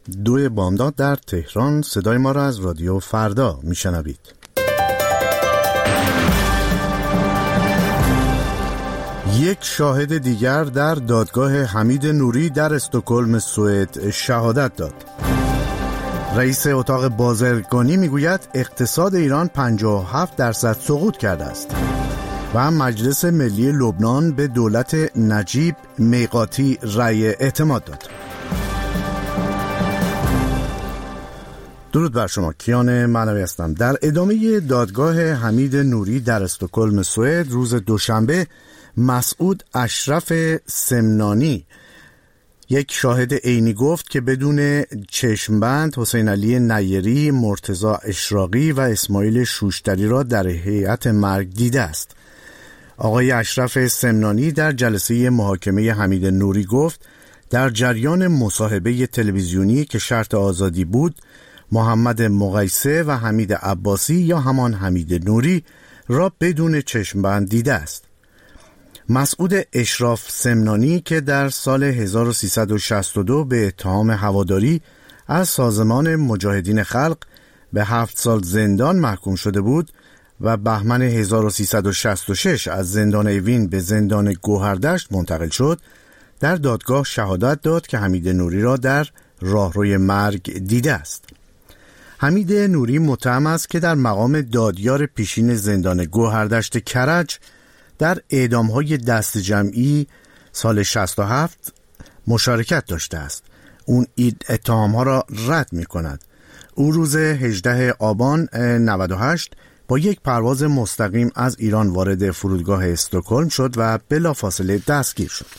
2 بامداد در تهران. صدای ما را از رادیو فردا میشنوید. یک شاهد دیگر در دادگاه حمید نوری در استکهلم سوئد شهادت داد. رئیس اتاق بازرگانی میگوید اقتصاد ایران 57% سقوط کرده است. و مجلس ملی لبنان به دولت نجیب میقاتی رأی اعتماد داد. درود بر شما، کیان معنوی هستم. در ادامه دادگاه حمید نوری در استکهلم سوئد روز دوشنبه، مسعود اشرف سمنانی، یک شاهد عینی، گفت که بدون چشمبند حسین علی نیری، مرتضی اشراقی و اسماعیل شوشتری را در هیئت مرگ دیده است. آقای اشرف سمنانی در جلسه محاکمه حمید نوری گفت در جریان مصاحبه تلویزیونی که شرط آزادی بود، محمد مقیسه و حمید عباسی یا همان حمید نوری را بدون چشمبند دیده است. مسعود اشراف سمنانی که در سال 1362 به اتهام هواداری از سازمان مجاهدین خلق به 7 سال زندان محکوم شده بود و بهمن 1366 از زندان اوین به زندان گوهردشت منتقل شد، در دادگاه شهادت داد که حمید نوری را در راهروی مرگ دیده است. حمید نوری متهم است که در مقام دادیار پیشین زندان گوهردشت کرج در اعدام‌های دست جمعی سال 67 مشارکت داشته است. اون اتهام‌ها را رد می‌کند. او روز 18 آبان 98 با یک پرواز مستقیم از ایران وارد فرودگاه استکهلم شد و بلافاصله دستگیر شد.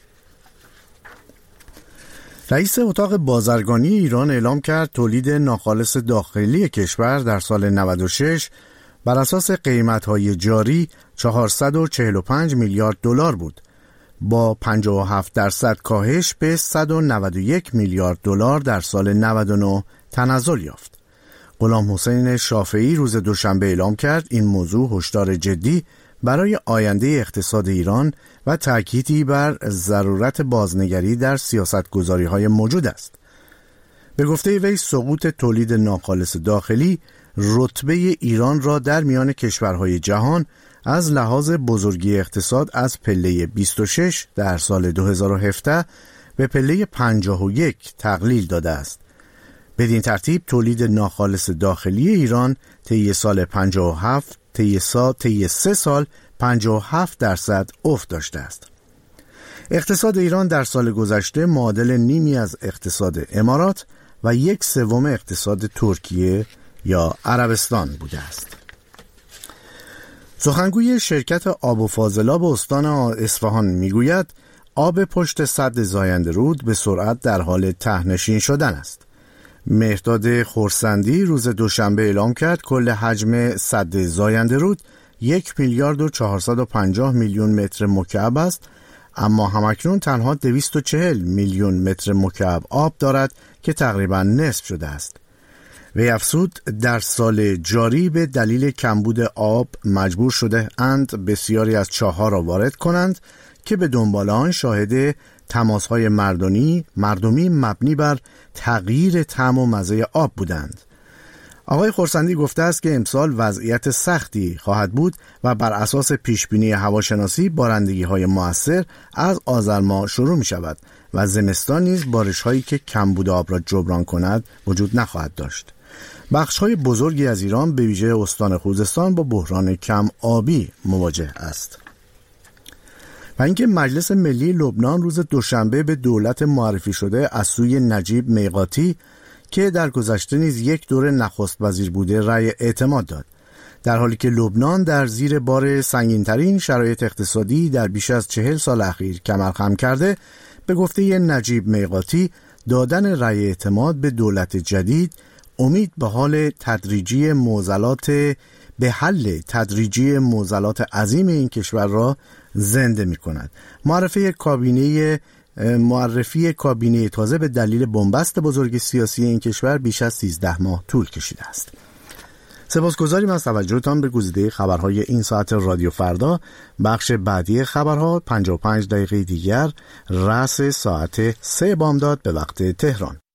رئیس اتاق بازرگانی ایران اعلام کرد تولید ناخالص داخلی کشور در سال 96 بر اساس قیمت‌های جاری 445 میلیارد دلار بود، با 57% کاهش به 191 میلیارد دلار در سال 99 تنزل یافت. غلام حسین شافعی روز دوشنبه اعلام کرد این موضوع هشدار جدی برای آینده اقتصاد ایران و تأکیدی بر ضرورت بازنگری در سیاستگذاری‌های موجود است. به گفته وی سقوط تولید ناخالص داخلی رتبه ایران را در میان کشورهای جهان از لحاظ بزرگی اقتصاد از پله 26 در سال 2017 به پله 51 تقلیل داده است. بدین ترتیب تولید ناخالص داخلی ایران طی سال 57 طی 3 سال 57% افت داشته است. اقتصاد ایران در سال گذشته معادل نیمی از اقتصاد امارات و 1/3 اقتصاد ترکیه یا عربستان بوده است. سخنگوی شرکت آب و فاضلاب استان اصفهان میگوید آب پشت سد زاینده رود به سرعت در حال ته‌نشین شدن است. مهرداد خرسندی روز دوشنبه اعلام کرد کل حجم سد زاینده رود 1 میلیارد و 450 میلیون متر مکعب است، اما همکنون تنها 240 میلیون متر مکعب آب دارد که تقریباً نصف شده است. وی افزود در سال جاری به دلیل کمبود آب مجبور شده اند بسیاری از چاه‌ها را وارد کنند که به دنبال آن شاهد تماس‌های مردمی مبنی بر تغییر طعم و مزه آب بودند. آقای خرسندی گفته است که امسال وضعیت سختی خواهد بود و بر اساس پیشبینی هواشناسی بارندگی‌های مؤثر از آذر ماه شروع می‌شود و زمستان نیز بارش‌هایی که کمبود آب را جبران کند وجود نخواهد داشت. بخش‌های بزرگی از ایران به ویژه استان خوزستان با بحران کم آبی مواجه است. و اینکه مجلس ملی لبنان روز دوشنبه به دولت معرفی شده از سوی نجیب میقاتی که در گذشته نیز یک دوره نخست وزیر بوده رأی اعتماد داد، در حالی که لبنان در زیر بار سنگین‌ترین شرایط اقتصادی در بیش از 40 سال اخیر کمر خم کرده. به گفته نجیب میقاتی دادن رأی اعتماد به دولت جدید امید به حل تدریجی معضلات عظیم این کشور را زنده می کند. معرفی کابینه تازه به دلیل بنبست بزرگ سیاسی این کشور بیش از 13 ماه طول کشیده است. سپاسگزاریم از توجهتان به گزیده خبرهای این ساعت رادیو فردا. بخش بعدی خبرها 55 دقیقه دیگر رأس ساعت 3 بامداد به وقت تهران.